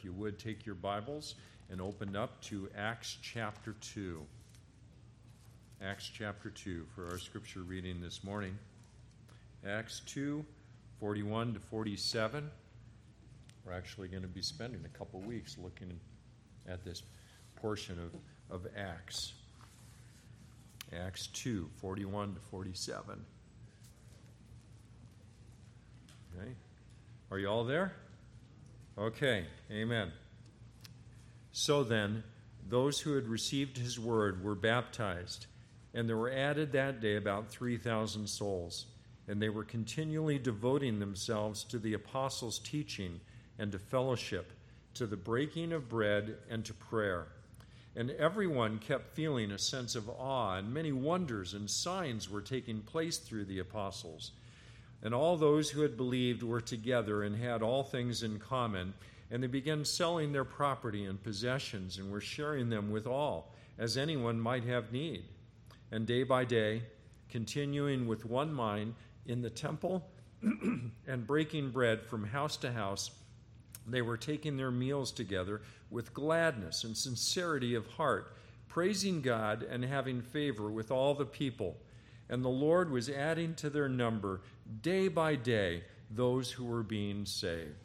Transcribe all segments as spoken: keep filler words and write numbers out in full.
If you would, take your Bibles and open up to Acts chapter two. Acts chapter two for our scripture reading this morning. Acts two, forty-one to forty-seven. We're actually going to be spending a couple weeks looking at this portion of, of Acts. Acts two, forty-one to forty-seven. Okay. Are you all there? Okay, amen. So then, those who had received his word were baptized, and there were added that day about three thousand souls, and they were continually devoting themselves to the apostles' teaching and to fellowship, to the breaking of bread and to prayer. And everyone kept feeling a sense of awe, and many wonders and signs were taking place through the apostles. And all those who had believed were together and had all things in common, and they began selling their property and possessions and were sharing them with all, as anyone might have need. And day by day, continuing with one mind in the temple and breaking bread from house to house, they were taking their meals together with gladness and sincerity of heart, praising God and having favor with all the people. And the Lord was adding to their number day by day those who were being saved.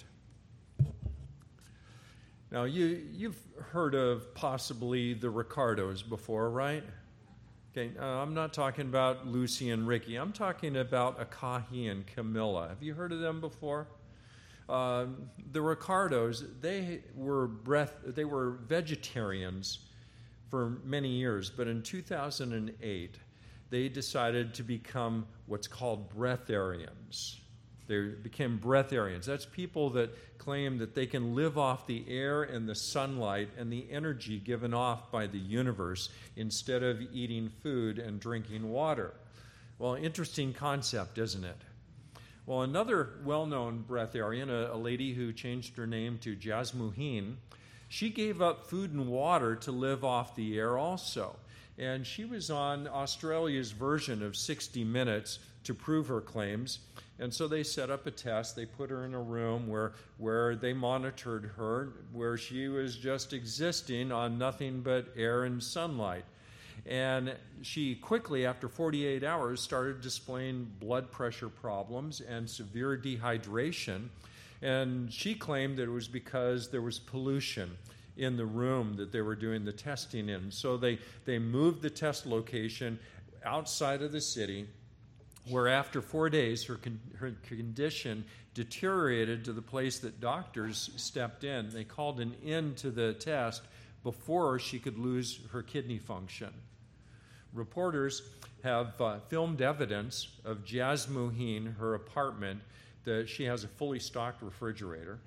Now, you, you've heard of possibly the Ricardos before, right? Okay, uh, I'm not talking about Lucy and Ricky. I'm talking about Akahi and Camilla. Have you heard of them before? Uh, the Ricardos, they were breath, they were vegetarians for many years, but in two thousand eight, they decided to become what's called breatharians. They became breatharians. That's people that claim that they can live off the air and the sunlight and the energy given off by the universe instead of eating food and drinking water. Well, interesting concept, isn't it? Well, another well-known breatharian, a, a lady who changed her name to Jasmuheen, she gave up food and water to live off the air also. And she was on Australia's version of sixty minutes to prove her claims. And so they set up a test. They put her in a room where, where they monitored her, where she was just existing on nothing but air and sunlight. And she quickly, after forty-eight hours, started displaying blood pressure problems and severe dehydration. And she claimed that it was because there was pollution in the room that they were doing the testing in. So they, they moved the test location outside of the city, where after four days her, con- her condition deteriorated to the place that doctors stepped in. They called an end to the test before she could lose her kidney function. Reporters have uh, filmed evidence of Jasmuheen, her apartment, that she has a fully stocked refrigerator.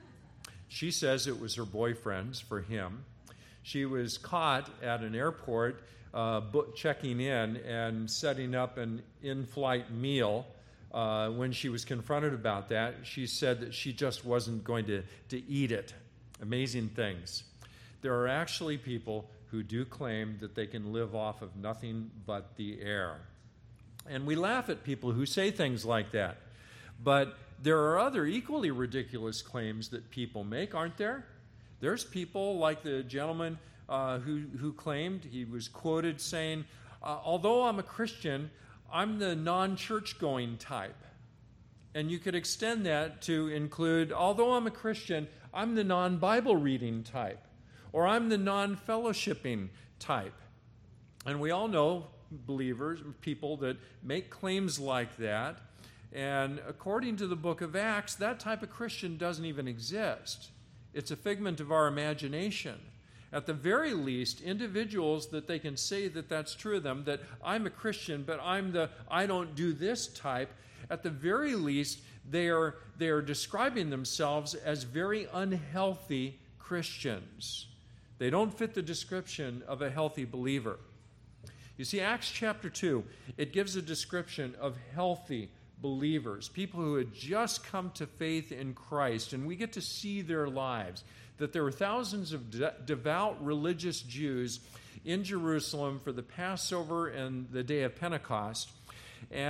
She says it was her boyfriend's for him. She was caught at an airport uh, checking in and setting up an in-flight meal. Uh, when she was confronted about that, she said that she just wasn't going to, to eat it. Amazing things. There are actually people who do claim that they can live off of nothing but the air. And we laugh at people who say things like that. But there are other equally ridiculous claims that people make, aren't there? There's people like the gentleman uh, who, who claimed, he was quoted saying, uh, although I'm a Christian, I'm the non-church-going type. And you could extend that to include, although I'm a Christian, I'm the non-Bible reading type. Or I'm the non-fellowshipping type. And we all know believers, people that make claims like that. And according to the book of Acts, that type of Christian doesn't even exist. It's a figment of our imagination. At the very least, individuals that they can say that that's true of them, that I'm a Christian, but I'm the I don't do this type, at the very least, they are, they are describing themselves as very unhealthy Christians. They don't fit the description of a healthy believer. You see, Acts chapter two, it gives a description of healthy believers, people who had just come to faith in Christ, and we get to see their lives, that there were thousands of de- devout religious Jews in Jerusalem for the Passover and the day of Pentecost, and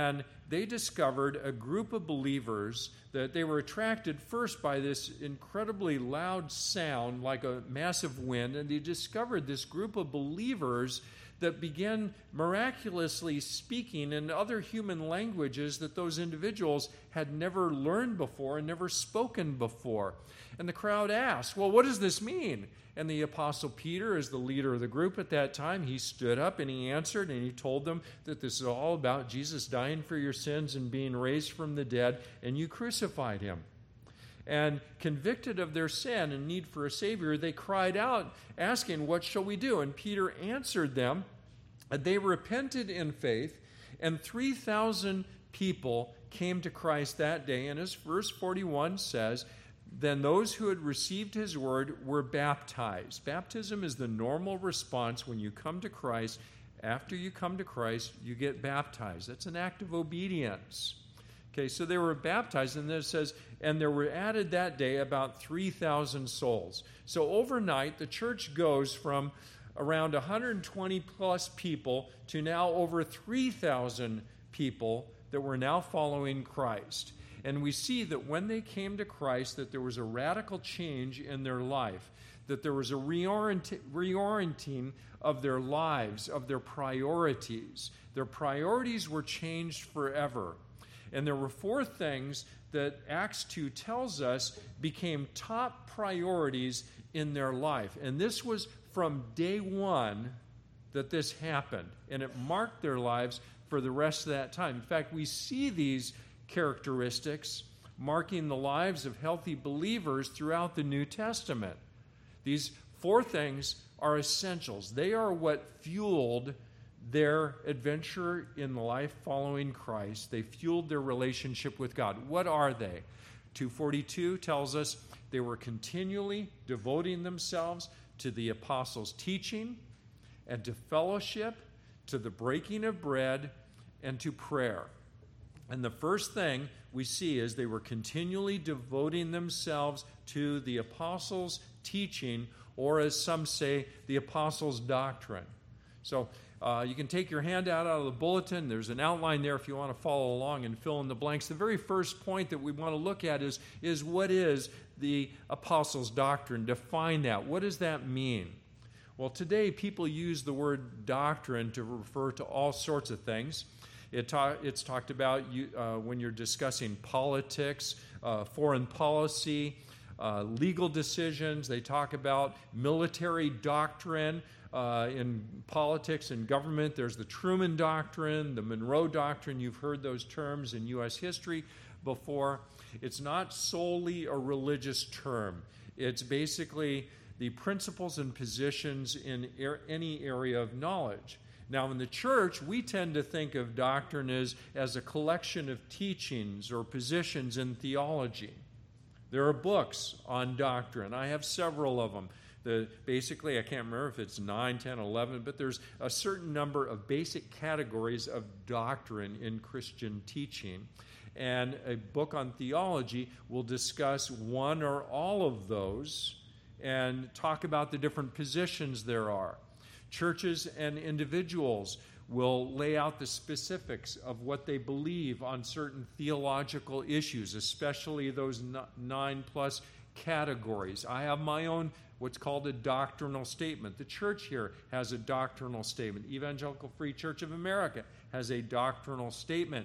they discovered a group of believers that they were attracted first by this incredibly loud sound like a massive wind, and they discovered this group of believers that began miraculously speaking in other human languages that those individuals had never learned before and never spoken before. And the crowd asked, well, what does this mean? And the Apostle Peter, as the leader of the group at that time, he stood up and he answered and he told them that this is all about Jesus dying for your sins and being raised from the dead, and you crucified him. And convicted of their sin and need for a Savior, they cried out, asking, what shall we do? And Peter answered them, and they repented in faith, and three thousand people came to Christ that day. And as verse forty-one says, then those who had received his word were baptized. Baptism is the normal response when you come to Christ. After you come to Christ, you get baptized. That's an act of obedience. Okay, so they were baptized, and then it says, and there were added that day about three thousand souls. So overnight, the church goes from around one hundred twenty plus people to now over three thousand people that were now following Christ. And we see that when they came to Christ, that there was a radical change in their life, that there was a reorient- reorienting of their lives, of their priorities. Their priorities were changed forever. And there were four things that Acts two tells us became top priorities in their life. And this was from day one that this happened. And it marked their lives for the rest of that time. In fact, we see these characteristics marking the lives of healthy believers throughout the New Testament. These four things are essentials. They are what fueled their adventure in life following Christ. They fueled their relationship with God. What are they? two forty-two tells us they were continually devoting themselves to the apostles' teaching and to fellowship, to the breaking of bread, and to prayer. And the first thing we see is they were continually devoting themselves to the apostles' teaching, or as some say, the apostles' doctrine. So uh, you can take your handout out of the bulletin. There's an outline there if you want to follow along and fill in the blanks. The very first point that we want to look at is, is what is the apostles' doctrine? Define that. What does that mean? Well, today people use the word doctrine to refer to all sorts of things. It ta- it's talked about you, uh, when you're discussing politics, uh, foreign policy, uh, legal decisions. They talk about military doctrine. Uh, in politics and government, there's the Truman Doctrine, the Monroe Doctrine. You've heard those terms in U S history before. It's not solely a religious term. It's basically the principles and positions in er- any area of knowledge. Now, in the church, we tend to think of doctrine as, as a collection of teachings or positions in theology. There are books on doctrine. I have several of them. The, basically, I can't remember if it's nine, ten, eleven, but there's a certain number of basic categories of doctrine in Christian teaching. And a book on theology will discuss one or all of those and talk about the different positions there are. Churches and individuals will lay out the specifics of what they believe on certain theological issues, especially those nine plus categories. I have my own what's called a doctrinal statement. The church here has a doctrinal statement. Evangelical Free Church of America has a doctrinal statement.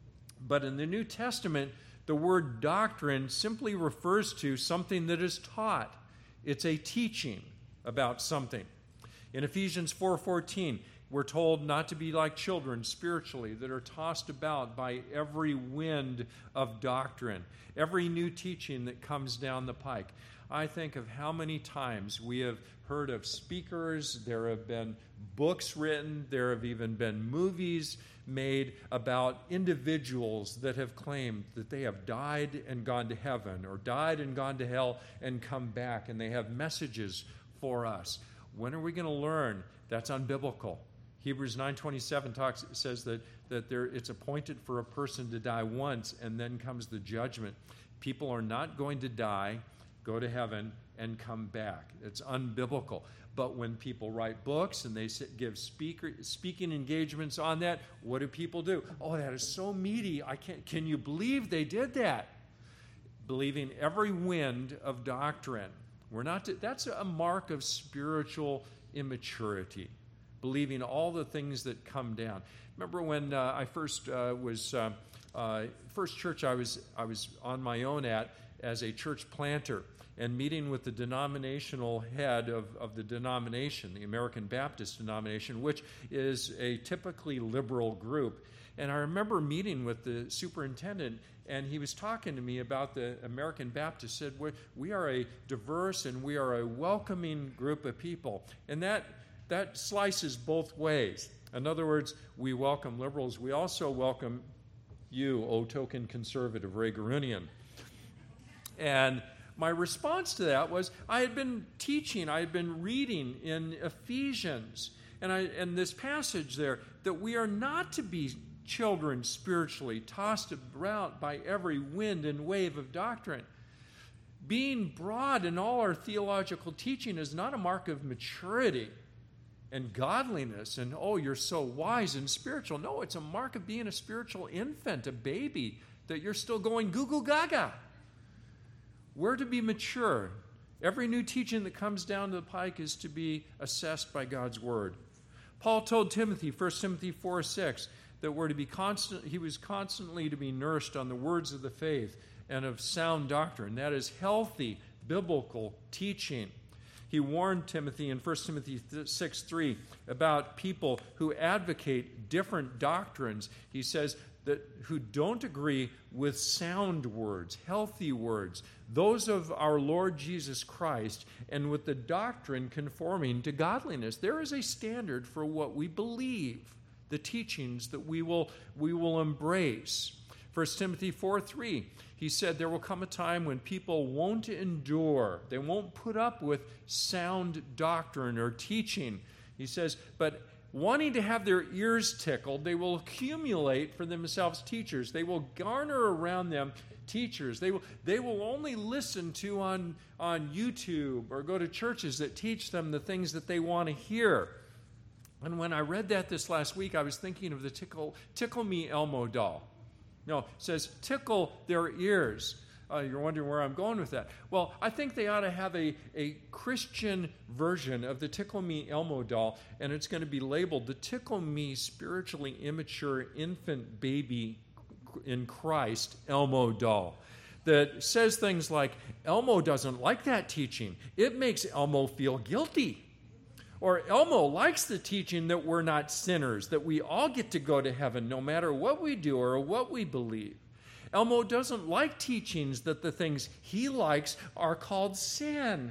But in the New Testament, the word doctrine simply refers to something that is taught. It's a teaching about something. In Ephesians four fourteen, we're told not to be like children spiritually that are tossed about by every wind of doctrine, every new teaching that comes down the pike. I think of how many times we have heard of speakers, there have been books written, there have even been movies made about individuals that have claimed that they have died and gone to heaven, or died and gone to hell and come back, and they have messages for us. When are we going to learn that's unbiblical? Hebrews nine twenty-seven talks says that, that there, it's appointed for a person to die once, and then comes the judgment. People are not going to die, go to heaven, and come back. It's unbiblical. But when people write books and they give speaker, speaking engagements on that, what do people do? Oh, that is so meaty. I can't. Can you believe they did that? Believing every wind of doctrine. We're not. To, that's a mark of spiritual immaturity. Believing all the things that come down. Remember when uh, I first uh, was uh, uh, first church I was I was on my own at as a church planter, and meeting with the denominational head of, of the denomination, the American Baptist denomination, which is a typically liberal group. And I remember meeting with the superintendent, and he was talking to me about the American Baptist, said, we, we are a diverse and we are a welcoming group of people. And that, that slices both ways. In other words, we welcome liberals. We also welcome you, O token conservative Reaganian. And my response to that was, I had been teaching, I had been reading in Ephesians, and, I, and this passage there, that we are not to be children spiritually, tossed about by every wind and wave of doctrine. Being broad in all our theological teaching is not a mark of maturity and godliness, and, oh, you're so wise and spiritual. No, it's a mark of being a spiritual infant, a baby, that you're still going goo goo gaga. We're to be mature. Every new teaching that comes down the pike is to be assessed by God's word. Paul told Timothy, First Timothy four six, that we're to be constant, he was constantly to be nourished on the words of the faith and of sound doctrine. That is healthy, biblical teaching. He warned Timothy in First Timothy six three about people who advocate different doctrines. He says that who don't agree with sound words, healthy words, those of our Lord Jesus Christ, and with the doctrine conforming to godliness. There is a standard for what we believe, the teachings that we will, we will embrace. First Timothy four three, he said there will come a time when people won't endure, they won't put up with sound doctrine or teaching. He says, but wanting to have their ears tickled, they will accumulate for themselves teachers. They will garner around them teachers. They will, they will only listen to on, on YouTube or go to churches that teach them the things that they want to hear. And when I read that this last week, I was thinking of the Tickle, Tickle Me Elmo doll. No, it says, tickle their ears. Uh, you're wondering where I'm going with that. Well, I think they ought to have a, a Christian version of the Tickle Me Elmo doll, and it's going to be labeled the Tickle Me Spiritually Immature Infant Baby in Christ Elmo doll, that says things like, Elmo doesn't like that teaching. It makes Elmo feel guilty. Or Elmo likes the teaching that we're not sinners, that we all get to go to heaven no matter what we do or what we believe. Elmo doesn't like teachings that the things he likes are called sin.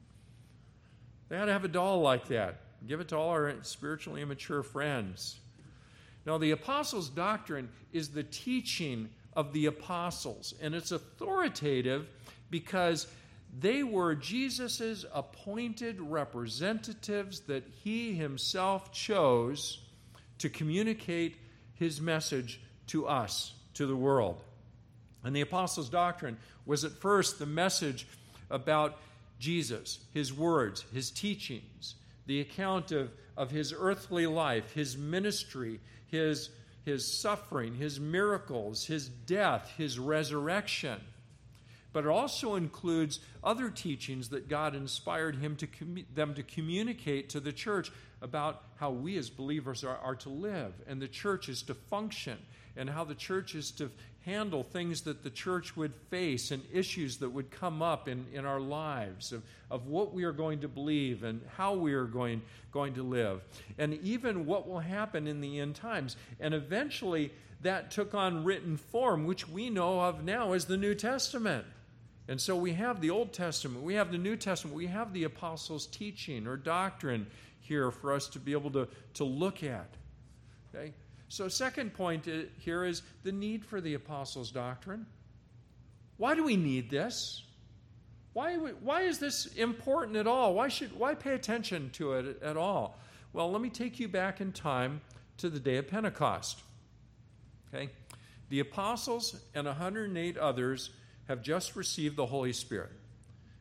They ought to have a doll like that. Give it to all our spiritually immature friends. Now, the apostles' doctrine is the teaching of the apostles, and it's authoritative because they were Jesus' appointed representatives that he himself chose to communicate his message to us, to the world. And the apostles' doctrine was at first the message about Jesus, his words, his teachings, the account of, of his earthly life, his ministry, his, his suffering, his miracles, his death, his resurrection. But it also includes other teachings that God inspired him to commu- them to communicate to the church about how we as believers are, are to live, and the church is to function, and how the church is to handle things that the church would face and issues that would come up in, in our lives of, of what we are going to believe and how we are going, going to live, and even what will happen in the end times. And eventually that took on written form, which we know of now as the New Testament. And so we have the Old Testament, we have the New Testament, we have the apostles' teaching or doctrine here for us to be able to, to look at. Okay? So second point here is the need for the apostles' doctrine. Why do we need this? Why, why is this important at all? Why should why pay attention to it at all? Well, let me take you back in time to the day of Pentecost. Okay? The apostles and one hundred eight others have just received the Holy Spirit.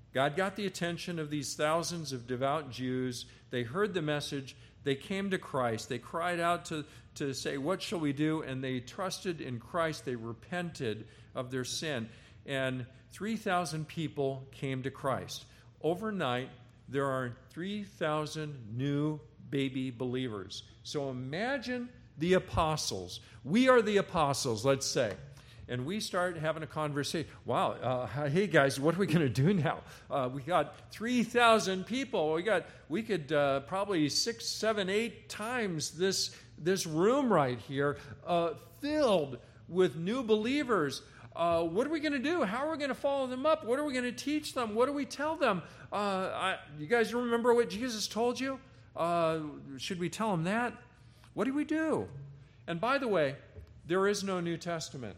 God got the attention of these thousands of devout Jews. They heard the message. They came to Christ. They cried out to, to say, what shall we do? And they trusted in Christ. They repented of their sin. And three thousand people came to Christ. Overnight, there are three thousand new baby believers. So imagine the apostles. We are the apostles, let's say. And we start having a conversation. Wow, uh, hey guys, what are we going to do now? Uh, we got three thousand people. We got we could uh, probably six, seven, eight times this this room right here uh, filled with new believers. Uh, what are we going to do? How are we going to follow them up? What are we going to teach them? What do we tell them? Uh, I, you guys remember what Jesus told you? Uh, should we tell them that? What do we do? And by the way, there is no New Testament.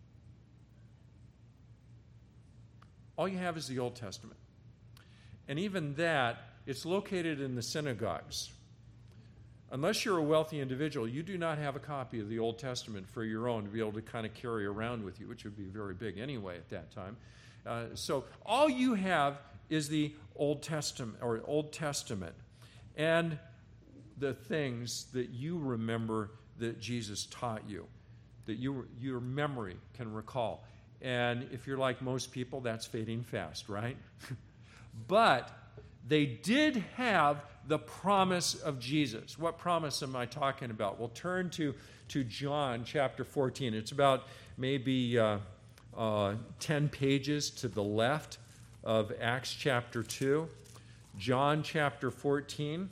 All you have is the Old Testament. And even that, it's located in the synagogues. Unless you're a wealthy individual, you do not have a copy of the Old Testament for your own to be able to kind of carry around with you, which would be very big anyway at that time. Uh, so all you have is the Old Testament, or Old Testament, and the things that you remember that Jesus taught you, that you, your memory can recall. And if you're like most people, that's fading fast, right? But they did have the promise of Jesus. What promise am I talking about? We'll turn to, to John chapter fourteen. It's about maybe uh, uh, ten pages to the left of Acts chapter two. John chapter fourteen.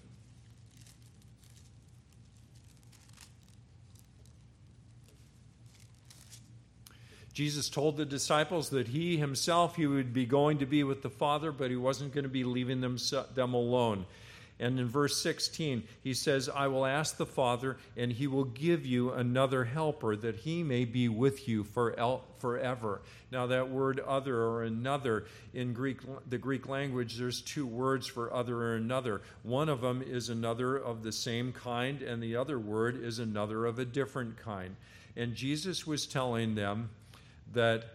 Jesus told the disciples that he himself, he would be going to be with the Father, but he wasn't going to be leaving them, them alone. And in verse sixteen, he says, I will ask the Father, and he will give you another helper, that he may be with you for forever. Now that word other or another, in Greek, the Greek language, there's two words for other or another. One of them is another of the same kind, and the other word is another of a different kind. And Jesus was telling them that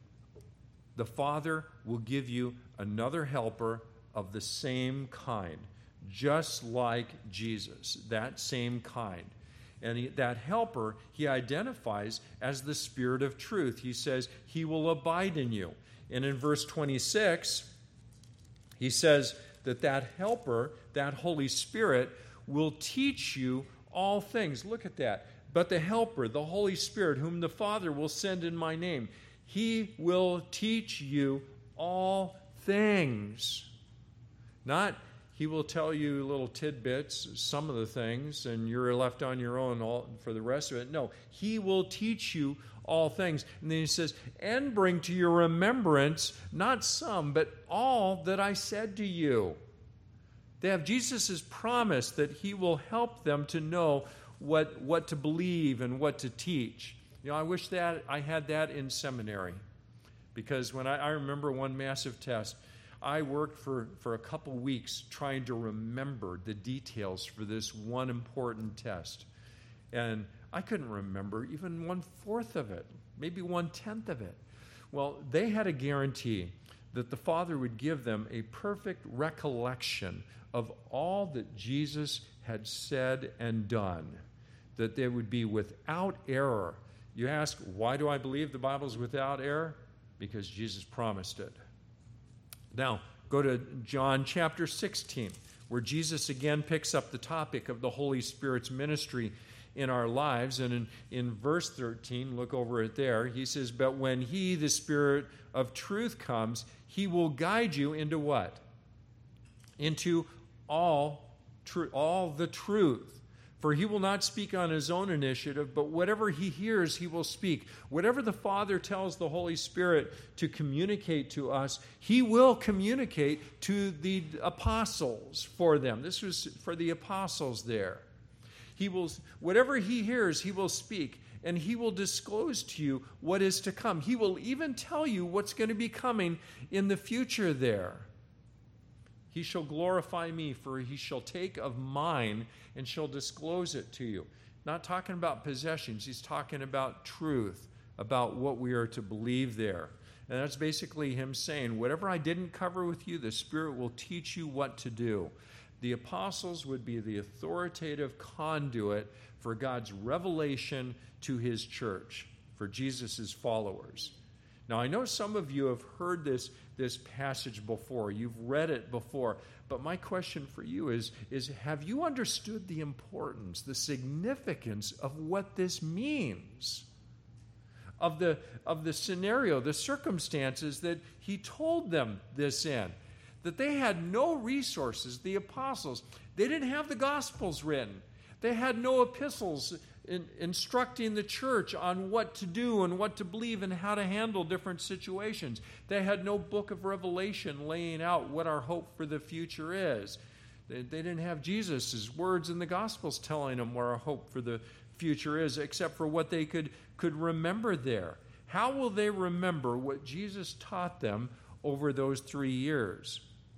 the Father will give you another helper of the same kind, just like Jesus, that same kind. And he, that helper, he identifies as the Spirit of truth. He says he will abide in you. And in verse twenty-six, he says that that helper, that Holy Spirit, will teach you all things. Look at that. But the helper, the Holy Spirit, whom the Father will send in my name, he will teach you all things. Not he will tell you little tidbits, some of the things, and you're left on your own all, for the rest of it. No, he will teach you all things. And then he says, and bring to your remembrance not some, but all that I said to you. They have Jesus' promise that he will help them to know what what to believe and what to teach. You know, I wish that I had that in seminary, because when I, I remember one massive test, I worked for, for a couple weeks trying to remember the details for this one important test. And I couldn't remember even one-fourth of it, maybe one-tenth of it. Well, they had a guarantee that the Father would give them a perfect recollection of all that Jesus had said and done, that they would be without error. You ask, why do I believe the Bible is without error? Because Jesus promised it. Now, go to John chapter sixteen, where Jesus again picks up the topic of the Holy Spirit's ministry in our lives. And in, in verse thirteen, look over it there, he says, but when he, the Spirit of truth, comes, he will guide you into what? Into all, tr- all the truth. For he will not speak on his own initiative, but whatever he hears, he will speak. Whatever the Father tells the Holy Spirit to communicate to us, he will communicate to the apostles for them. This was for the apostles there. He will, whatever he hears, he will speak, and he will disclose to you what is to come. He will even tell you what's going to be coming in the future there. He shall glorify me, for he shall take of mine and shall disclose it to you. Not talking about possessions. He's talking about truth, about what we are to believe there. And that's basically him saying, whatever I didn't cover with you, the Spirit will teach you what to do. The apostles would be the authoritative conduit for God's revelation to his church, for Jesus' followers. Now, I know some of you have heard this, this passage before. You've read it before. But my question for you is, is, have you understood the importance, the significance of what this means? Of the, of the scenario, the circumstances that he told them this in. That they had no resources, the apostles. They didn't have the Gospels written. They had no epistles in, instructing the church on what to do and what to believe and how to handle different situations. They had no book of Revelation laying out what our hope for the future is. They, they didn't have Jesus' words in the Gospels telling them where our hope for the future is, except for what they could, could remember there. How will they remember what Jesus taught them over those three years?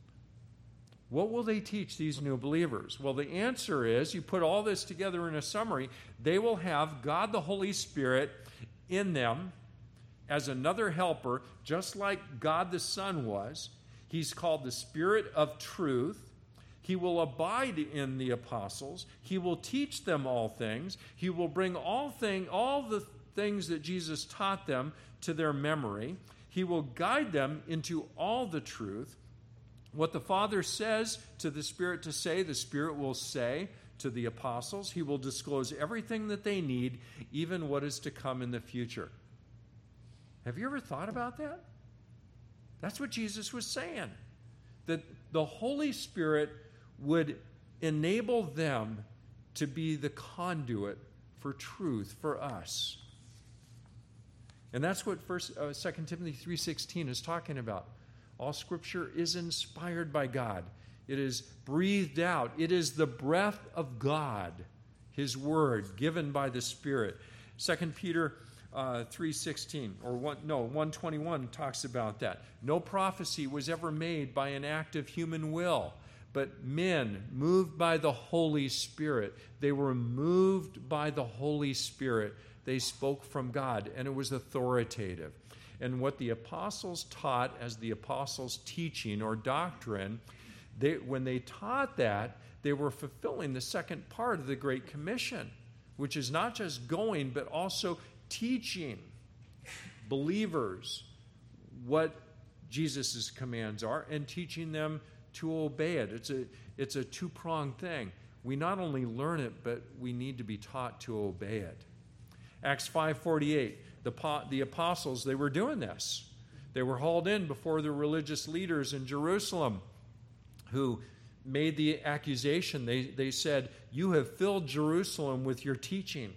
What will they teach these new believers? Well, the answer is, you put all this together in a summary, they will have God the Holy Spirit in them as another helper, just like God the Son was. He's called the Spirit of Truth. He will abide in the apostles. He will teach them all things. He will bring all thing, all the things that Jesus taught them to their memory. He will guide them into all the truth. What the Father says to the Spirit to say, the Spirit will say to the apostles. He will disclose everything that they need, even what is to come in the future. Have you ever thought about that? That's what Jesus was saying. That the Holy Spirit would enable them to be the conduit for truth for us. And that's what First, uh, Second Timothy three sixteen is talking about. All Scripture is inspired by God. It is breathed out. It is the breath of God, His Word, given by the Spirit. Second Peter uh, three sixteen, or one, no, one twenty-one talks about that. No prophecy was ever made by an act of human will, but men moved by the Holy Spirit. They were moved by the Holy Spirit. They spoke from God, and it was authoritative. And what the apostles taught as the apostles' teaching or doctrine, they, when they taught that, they were fulfilling the second part of the Great Commission, which is not just going, but also teaching believers what Jesus' commands are and teaching them to obey it. It's a, it's a two-pronged thing. We not only learn it, but we need to be taught to obey it. Acts five forty-eight. The, the apostles, they were doing this. They were hauled in before the religious leaders in Jerusalem who made the accusation. They, they said, "You have filled Jerusalem with your teaching."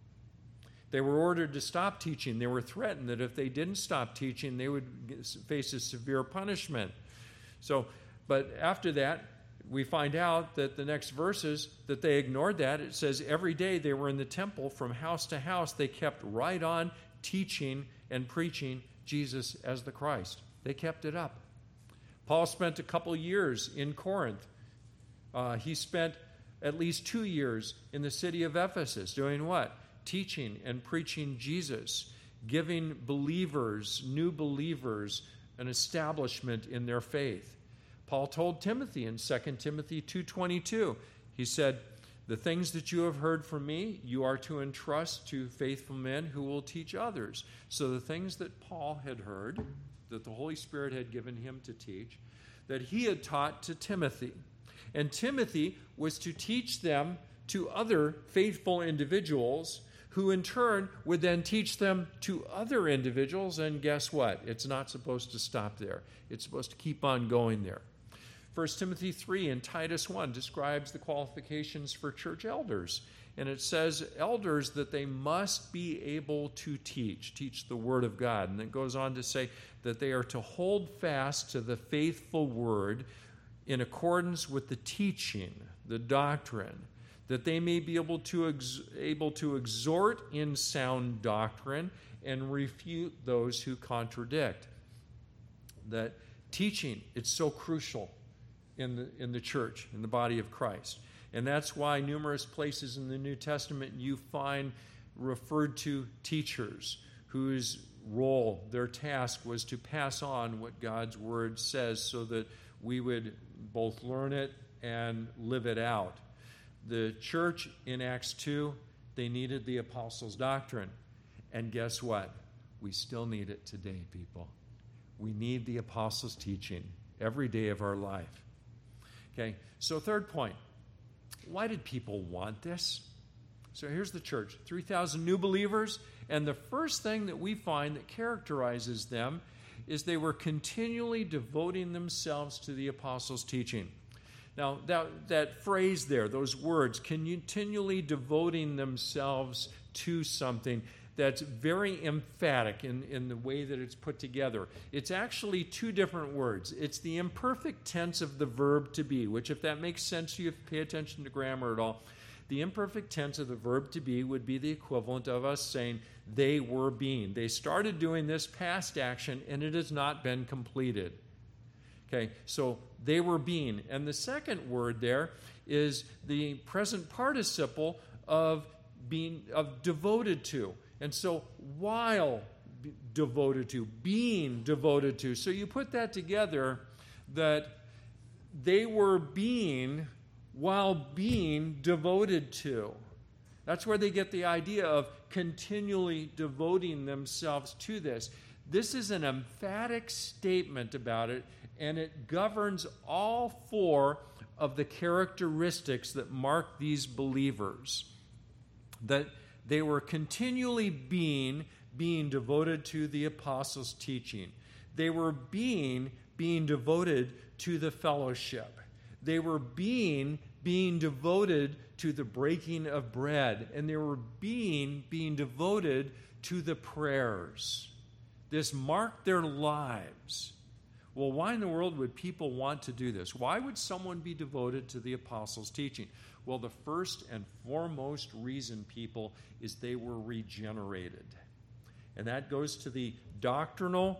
They were ordered to stop teaching. They were threatened that if they didn't stop teaching, they would face a severe punishment. So, but after that, we find out that the next verses, that they ignored that. It says every day they were in the temple from house to house. They kept right on teaching and preaching Jesus as the Christ. They kept it up. Paul spent a couple years in Corinth. Uh, he spent at least two years in the city of Ephesus doing what? Teaching and preaching Jesus, giving believers, new believers, an establishment in their faith. Paul told Timothy in Second Timothy two twenty-two, he said, "The things that you have heard from me, you are to entrust to faithful men who will teach others." So the things that Paul had heard, that the Holy Spirit had given him to teach, that he had taught to Timothy. And Timothy was to teach them to other faithful individuals who in turn would then teach them to other individuals. And guess what? It's not supposed to stop there. It's supposed to keep on going there. First Timothy three and Titus one describes the qualifications for church elders. And it says, elders, that they must be able to teach, teach the Word of God. And it goes on to say that they are to hold fast to the faithful Word in accordance with the teaching, the doctrine, that they may be able to, ex- able to exhort in sound doctrine and refute those who contradict. That teaching, it's so crucial in the, in the church, in the body of Christ. And that's why numerous places in the New Testament you find referred to teachers whose role, their task was to pass on what God's word says so that we would both learn it and live it out. The church in Acts two, they needed the apostles' doctrine. And guess what? We still need it today, people. We need the apostles' teaching every day of our life. Okay, so third point. Why did people want this? So here's the church, three thousand new believers, and the first thing that we find that characterizes them is they were continually devoting themselves to the apostles' teaching. Now, that, that phrase there, those words, continually devoting themselves to something, that's very emphatic in, in the way that it's put together. It's actually two different words. It's the imperfect tense of the verb to be, which, if that makes sense to you, if you pay attention to grammar at all, the imperfect tense of the verb to be would be the equivalent of us saying they were being. They started doing this past action, and it has not been completed. Okay, so they were being. And the second word there is the present participle of being, of devoted to. And so while devoted to, being devoted to. So you put that together, that they were being while being devoted to. That's where they get the idea of continually devoting themselves to this. This is an emphatic statement about it, and it governs all four of the characteristics that mark these believers. That they were continually being, being devoted to the apostles' teaching. They were being, being devoted to the fellowship. They were being, being devoted to the breaking of bread. And they were being, being devoted to the prayers. This marked their lives. Well, why in the world would people want to do this? Why would someone be devoted to the apostles' teaching? Well, the first and foremost reason, people, is they were regenerated. And that goes to the doctrinal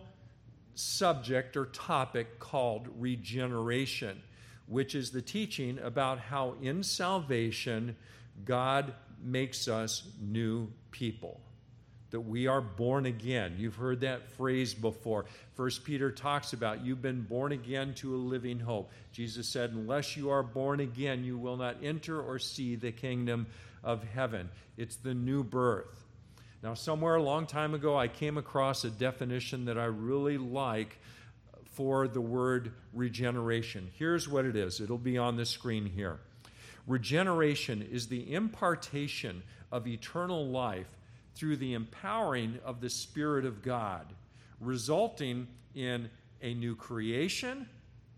subject or topic called regeneration, which is the teaching about how in salvation God makes us new people. That we are born again. You've heard that phrase before. First Peter talks about you've been born again to a living hope. Jesus said, unless you are born again, you will not enter or see the kingdom of heaven. It's the new birth. Now, somewhere a long time ago, I came across a definition that I really like for the word regeneration. Here's what it is. It'll be on the screen here. Regeneration is the impartation of eternal life through the empowering of the Spirit of God, resulting in a new creation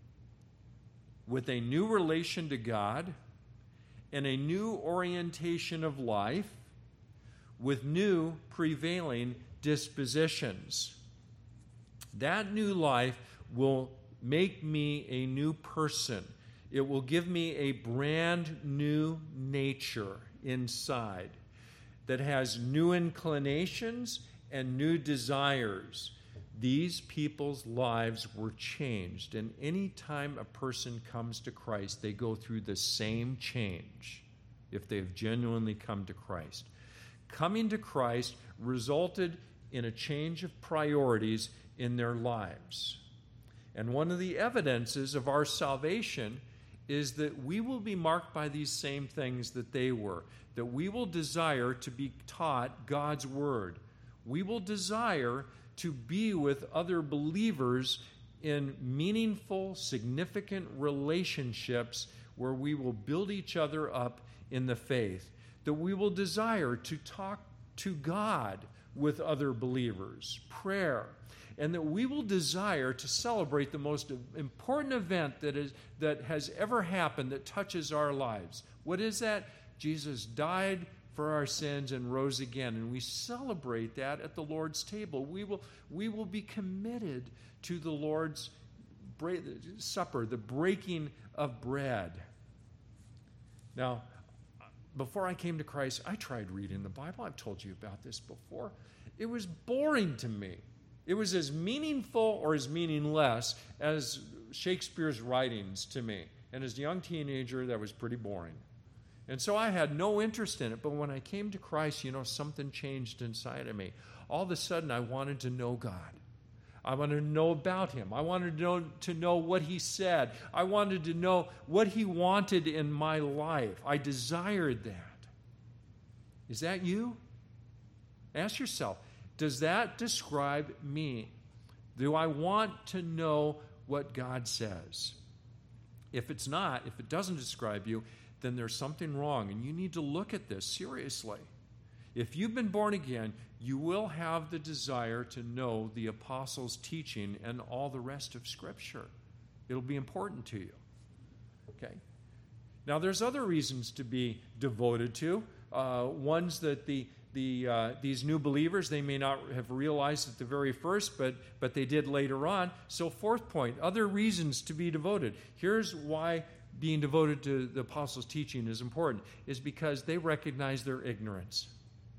with a new relation to God and a new orientation of life with new prevailing dispositions. That new life will make me a new person. It will give me a brand new nature inside that has new inclinations and new desires. These people's lives were changed. And any time a person comes to Christ, they go through the same change if they have genuinely come to Christ. Coming to Christ resulted in a change of priorities in their lives. And one of the evidences of our salvation is that we will be marked by these same things that they were, that we will desire to be taught God's word. We will desire to be with other believers in meaningful, significant relationships where we will build each other up in the faith, that we will desire to talk to God with other believers, prayer, and that we will desire to celebrate the most important event that is that has ever happened that touches our lives. What is that? Jesus died for our sins and rose again, and we celebrate that at the Lord's table. We will we will be committed to the Lord's supper, the breaking of bread. Now, before I came to Christ, I tried reading the Bible. I've told you about this before. It was boring to me. It was as meaningful or as meaningless as Shakespeare's writings to me. And as a young teenager, that was pretty boring. And so I had no interest in it. But when I came to Christ, you know, something changed inside of me. all of a sudden I wanted to know God. I wanted to know about him. I wanted to know, to know what he said. I wanted to know what he wanted in my life. I desired that. Is that you? Ask yourself, does that describe me? Do I want to know what God says? If it's not, if it doesn't describe you, then there's something wrong, and you need to look at this seriously. If you've been born again, you will have the desire to know the apostles' teaching and all the rest of Scripture. It'll be important to you. Okay? Now, there's other reasons to be devoted to. Uh, ones that the the uh, these new believers, they may not have realized at the very first, but but they did later on. So, fourth point, other reasons to be devoted. Here's why being devoted to the apostles' teaching is important, is because they recognize their ignorance.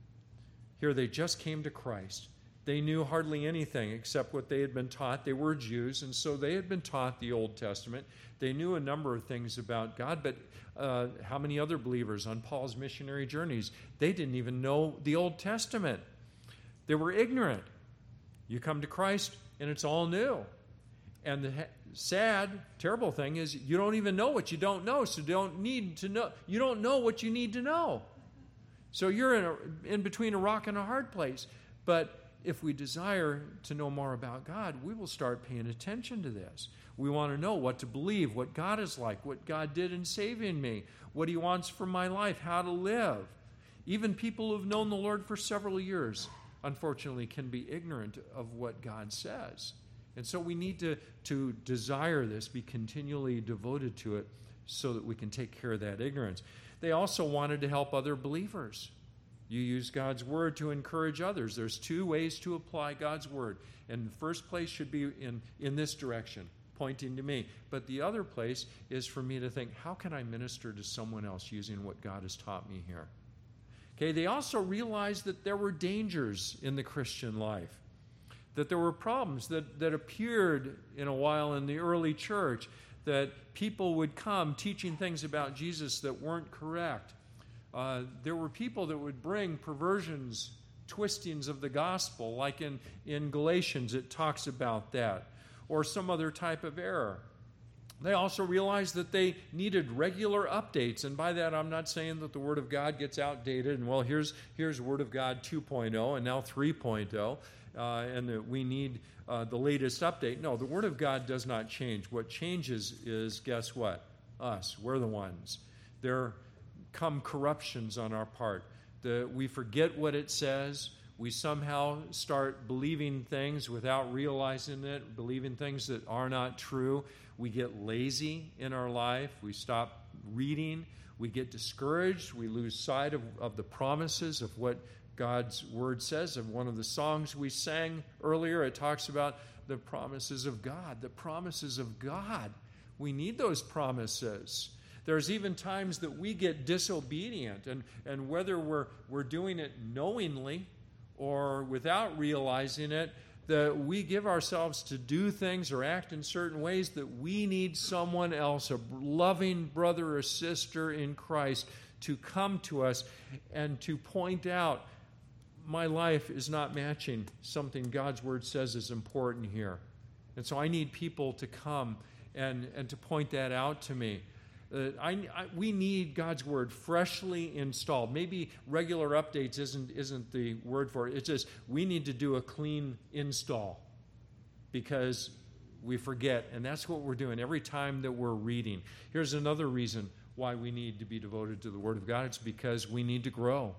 Here they just came to Christ. They knew hardly anything except what they had been taught. They were Jews, and so they had been taught the Old Testament. They knew a number of things about God, but uh, how many other believers on Paul's missionary journeys, they didn't even know the Old Testament. They were ignorant. You come to Christ, and it's all new. And the sad, terrible thing is you don't even know what you don't know, so you don't need to know. You don't know what you need to know. So you're in, a, in between a rock and a hard place. But if we desire to know more about God, we will start paying attention to this. We want to know what to believe, what God is like, what God did in saving me, what he wants for my life, how to live. Even people who've known the Lord for several years, unfortunately, can be ignorant of what God says. And so we need to, to desire this, be continually devoted to it so that we can take care of that ignorance. They also wanted to help other believers. You use God's word to encourage others. There's two ways to apply God's word. And the first place should be in, in this direction, pointing to me. But the other place is for me to think, how can I minister to someone else using what God has taught me here? Okay, they also realized that there were dangers in the Christian life, that there were problems that, that appeared in a while in the early church, that people would come teaching things about Jesus that weren't correct. Uh, there were people that would bring perversions, twistings of the gospel, like in, in Galatians it talks about that, or some other type of error. They also realized that they needed regular updates, and by that I'm not saying that the Word of God gets outdated, and well, here's, here's Word of God two point oh and now three point oh, uh, and that we need uh, the latest update. No, the Word of God does not change. What changes is, guess what? Us. We're the ones. There come corruptions on our part. The, we forget what it says. We somehow start believing things without realizing it, believing things that are not true. We get lazy in our life. We stop reading. We get discouraged. We lose sight of, of the promises of what God's word says. And one of the songs we sang earlier, it talks about the promises of God. The promises of God. We need those promises. There's even times that we get disobedient, and, and whether we're, we're doing it knowingly or without realizing it, that we give ourselves to do things or act in certain ways that we need someone else, a loving brother or sister in Christ, to come to us and to point out, my life is not matching something God's word says is important here. And so I need people to come and, and to point that out to me. Uh, I, I, we need God's word freshly installed. Maybe regular updates isn't, isn't the word for it. It's just we need to do a clean install because we forget, and that's what we're doing every time that we're reading. Here's another reason why we need to be devoted to the Word of God. It's because we need to grow.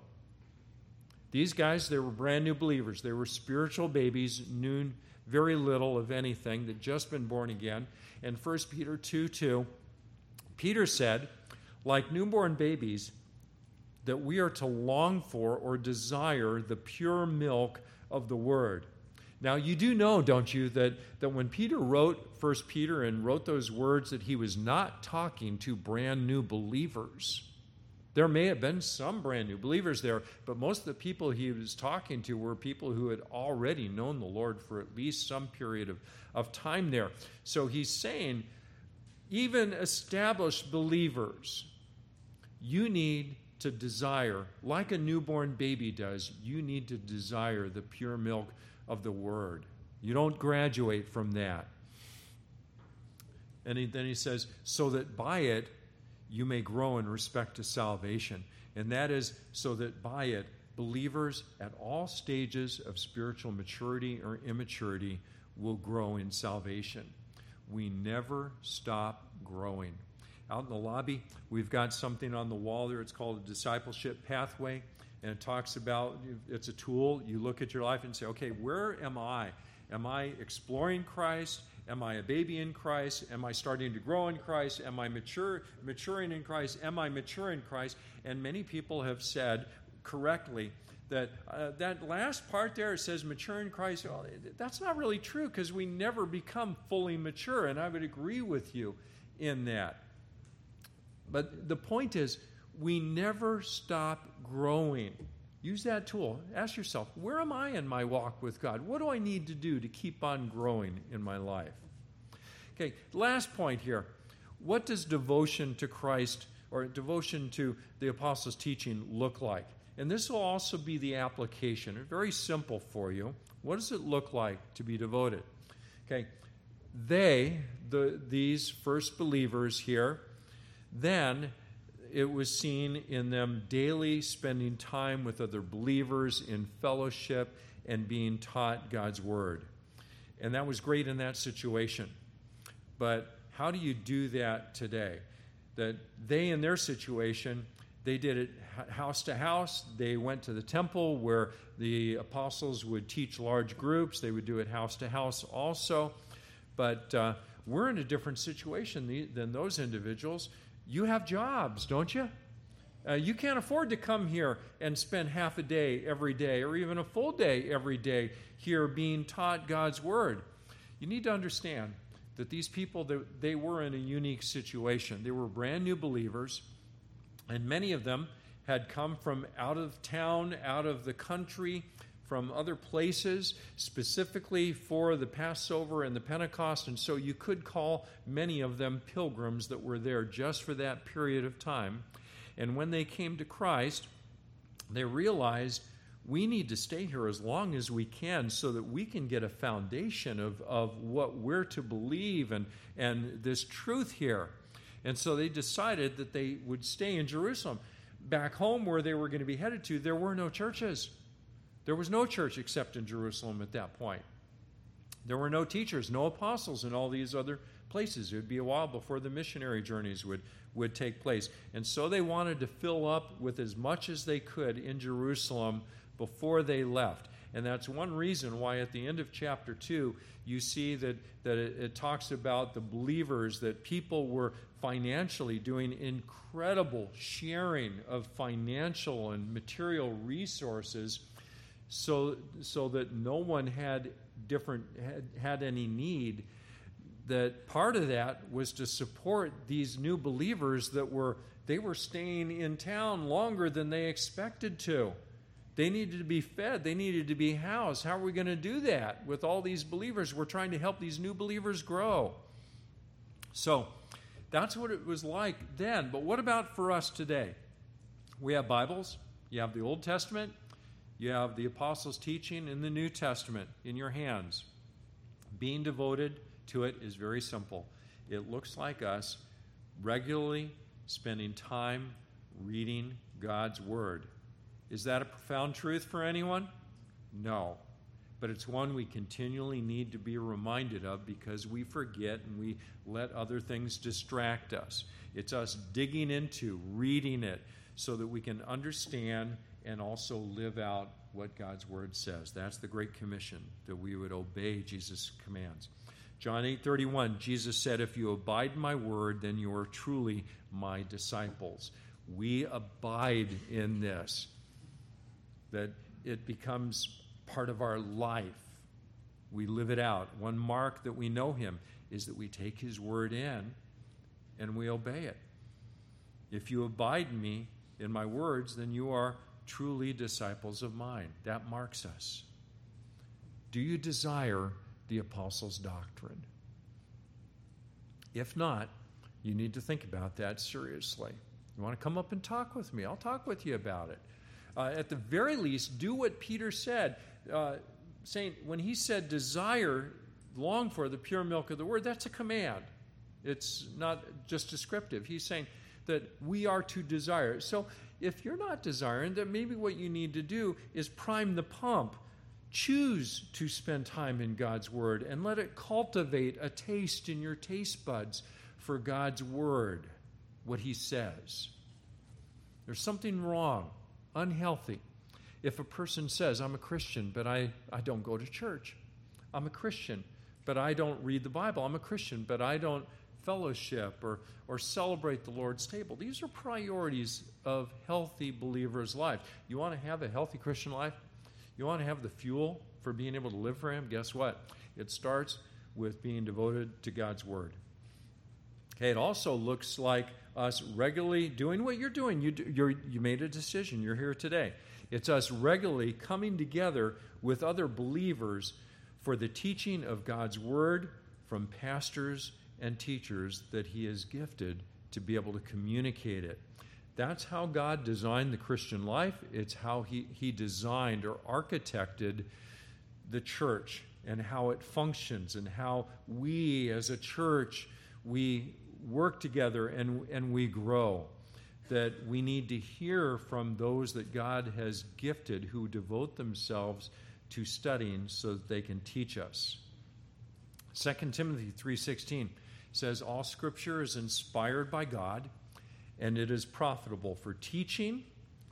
These guys, they were brand new believers. They were spiritual babies, knew very little of anything, that just been born again. And First Peter two two, Peter said, like newborn babies, that we are to long for or desire the pure milk of the Word. Now, you do know, don't you, that, that when Peter wrote First Peter and wrote those words, that he was not talking to brand new believers. There may have been some brand new believers there, but most of the people he was talking to were people who had already known the Lord for at least some period of, of time there. So he's saying, even established believers, you need to desire, like a newborn baby does, you need to desire the pure milk of the Word. You don't graduate from that. And he, then he says, so that by it you may grow in respect to salvation. And that is so that by it, believers at all stages of spiritual maturity or immaturity will grow in salvation. We never stop growing. Out in the lobby, we've got something on the wall there. It's called a discipleship pathway, and it talks about, it's a tool. You look at your life and say, okay, where am I? Am I exploring Christ? Am I a baby in Christ? Am I starting to grow in Christ? Am I mature, maturing in Christ? Am I mature in Christ? And many people have said correctly that uh, that last part there, it says mature in Christ. Well, that's not really true, because we never become fully mature, and I would agree with you in that. But the point is, we never stop growing. Use that tool. Ask yourself, where am I in my walk with God? What do I need to do to keep on growing in my life? Okay, last point here. What does devotion to Christ or devotion to the apostles' teaching look like? And this will also be the application. It's very simple for you. What does it look like to be devoted? Okay, they, the, these first believers here, then it was seen in them daily spending time with other believers in fellowship and being taught God's Word. And that was great in that situation. But how do you do that today? That they, in their situation, they did it house to house. They went to the temple where the apostles would teach large groups. They would do it house to house also. But uh, we're in a different situation than those individuals. You have jobs, don't you? Uh, you can't afford to come here and spend half a day every day or even a full day every day here being taught God's Word. You need to understand that these people, they were in a unique situation. They were brand new believers, and many of them had come from out of town, out of the country, from other places, specifically for the Passover and the Pentecost, and so you could call many of them pilgrims that were there just for that period of time. And when they came to Christ, they realized we need to stay here as long as we can so that we can get a foundation of, of what we're to believe and, and this truth here. And so they decided that they would stay in Jerusalem. Back home where they were going to be headed to, there were no churches. There was no church except in Jerusalem at that point. There were no teachers, no apostles in all these other places. It would be a while before the missionary journeys would, would take place. And so they wanted to fill up with as much as they could in Jerusalem before they left. And that's one reason why at the end of chapter two, you see that, that it, it talks about the believers, that people were financially doing incredible sharing of financial and material resources so, so that no one had different had, had any need. That part of that was to support these new believers that were they were staying in town longer than they expected to. They needed to be fed. They needed to be housed. How are we going to do that with all these believers? We're trying to help these new believers grow. So that's what it was like then. But what about for us today? We have Bibles. You have the Old Testament. You have the Apostles' teaching in the New Testament in your hands. Being devoted to it is very simple. It looks like us regularly spending time reading God's Word. Is that a profound truth for anyone? No. But it's one we continually need to be reminded of because we forget and we let other things distract us. It's us digging into, reading it, so that we can understand and also live out what God's Word says. That's the Great Commission, that we would obey Jesus' commands. John eight thirty-one, Jesus said, "If you abide in my word, then you are truly my disciples." We abide in this, that it becomes part of our life. We live it out. One mark that we know him is that we take his word in and we obey it. If you abide in me, in my words, then you are truly disciples of mine. That marks us. Do you desire the apostles' doctrine? If not, you need to think about that seriously. You want to come up and talk with me? I'll talk with you about it. Uh, at the very least, do what Peter said. Uh, saying, when he said desire, long for the pure milk of the word, that's a command. It's not just descriptive. He's saying that we are to desire. So if you're not desiring, then maybe what you need to do is prime the pump. Choose to spend time in God's word and let it cultivate a taste in your taste buds for God's word, what he says. There's something wrong, unhealthy, if a person says, I'm a Christian, but I, I don't go to church. I'm a Christian, but I don't read the Bible. I'm a Christian, but I don't fellowship or, or celebrate the Lord's table. These are priorities of healthy believers' life. You want to have a healthy Christian life? You want to have the fuel for being able to live for him? Guess what? It starts with being devoted to God's word. Okay, it also looks like us regularly doing what you're doing. You, do, you're, you made a decision. You're here today. It's us regularly coming together with other believers for the teaching of God's word from pastors and teachers that he has gifted to be able to communicate it. That's how God designed the Christian life. It's how he, he designed or architected the church and how it functions and how we as a church, we work together and, and we grow. That we need to hear from those that God has gifted who devote themselves to studying so that they can teach us. Second Timothy three sixteen says, all Scripture is inspired by God, and it is profitable for teaching,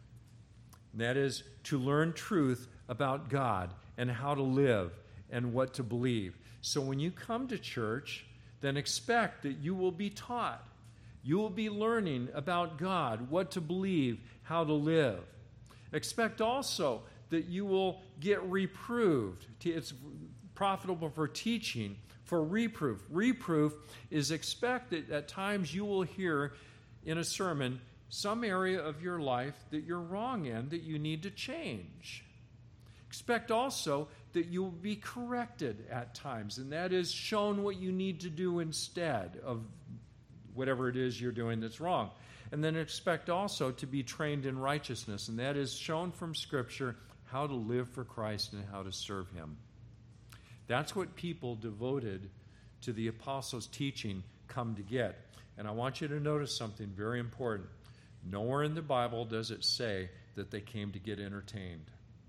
and that is to learn truth about God and how to live and what to believe. So when you come to church, then expect that you will be taught. You will be learning about God, what to believe, how to live. Expect also that you will get reproved. It's profitable for teaching, for reproof. Reproof is expect that at times you will hear in a sermon some area of your life that you're wrong in, that you need to change. Expect also that you will be corrected at times, and that is shown what you need to do instead of whatever it is you're doing that's wrong. And then expect also to be trained in righteousness, and that is shown from Scripture how to live for Christ and how to serve him. That's what people devoted to the apostles' teaching come to get. And I want you to notice something very important. Nowhere in the Bible does it say that they came to get entertained.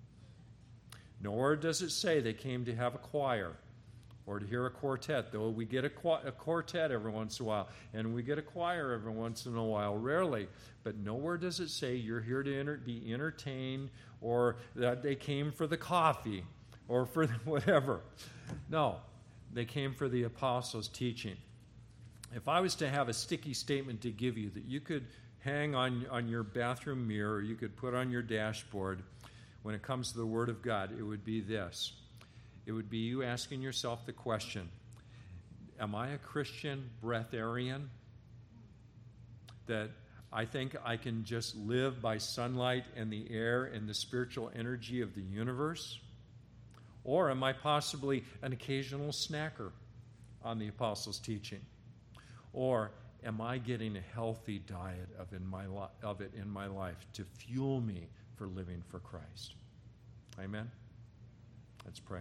Nowhere does it say they came to have a choir or to hear a quartet, though we get a, qu- a quartet every once in a while, and we get a choir every once in a while, rarely. But nowhere does it say you're here to enter- be entertained or that they came for the coffee or for the whatever. No, they came for the apostles' teaching. If I was to have a sticky statement to give you that you could hang on, on your bathroom mirror, you could put on your dashboard when it comes to the Word of God, it would be this. It would be you asking yourself the question, am I a Christian breatharian? That I think I can just live by sunlight and the air and the spiritual energy of the universe? Or am I possibly an occasional snacker on the apostles' teaching? Or am I getting a healthy diet of, in my li- of it in my life to fuel me for living for Christ? Amen? Let's pray.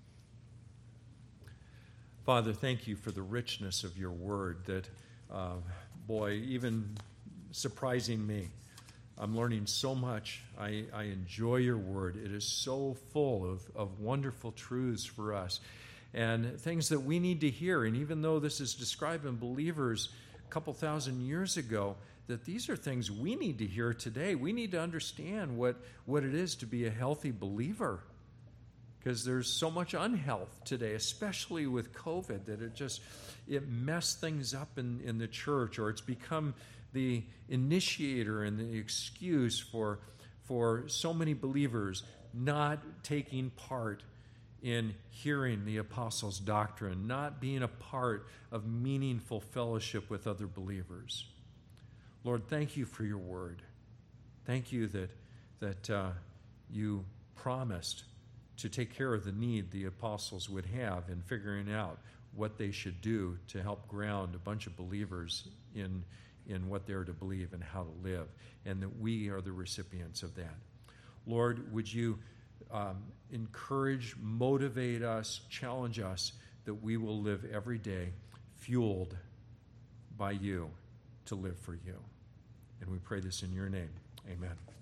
Father, thank you for the richness of your word that, uh, boy, even surprising me. I'm learning so much. I, I enjoy your word. It is so full of, of wonderful truths for us and things that we need to hear. And even though this is described in believers a couple thousand years ago, that these are things we need to hear today. We need to understand what, what it is to be a healthy believer. Because there's so much unhealth today, especially with COVID, that it just, it messed things up in, in the church, or it's become the initiator and the excuse for, for so many believers not taking part in hearing the apostles' doctrine, not being a part of meaningful fellowship with other believers. Lord, thank you for your word. Thank you that, that uh, you promised to take care of the need the apostles would have in figuring out what they should do to help ground a bunch of believers in, in what they're to believe and how to live, and that we are the recipients of that. Lord, would you um, encourage, motivate us, challenge us that we will live every day fueled by you to live for you. And we pray this in your name. Amen.